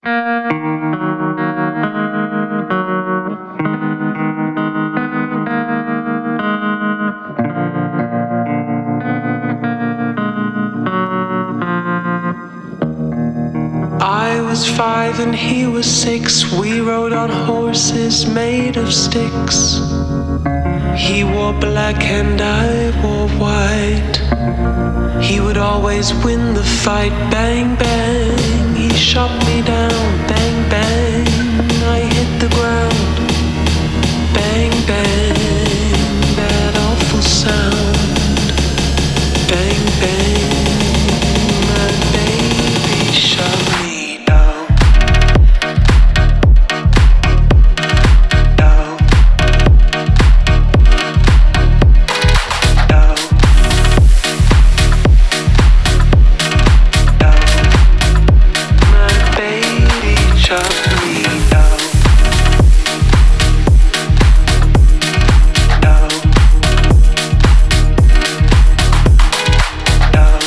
I was 5 and he was 6. We rode on horses made of sticks. He wore black and I wore white. He would always win the fight. Bang, bang, he shot me down. Bang, bang, I hit the ground. Bang, bang, that awful sound. Bang, bang, my baby shot me down. Down. Down. My baby shot me down. Down. Down.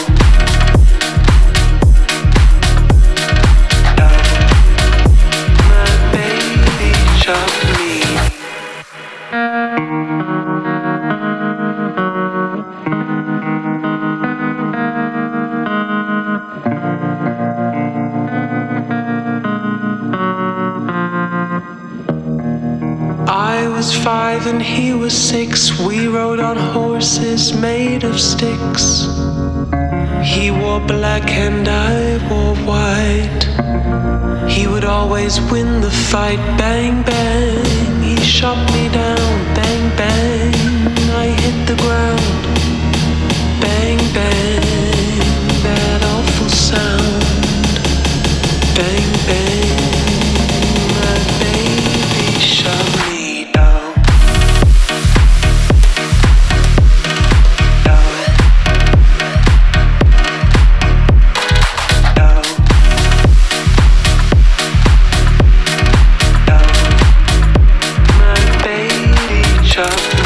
Down. My baby shot me. I was 5 and he was 6. We rode on horses made of sticks. He wore black and I wore white. He would always win the fight. Bang, bang, he shot me down. Bang, bang, I hit the ground. Bang, bang, that awful sound. Bang, bang, my baby shot me down. Down. Down. Down. My baby shot me.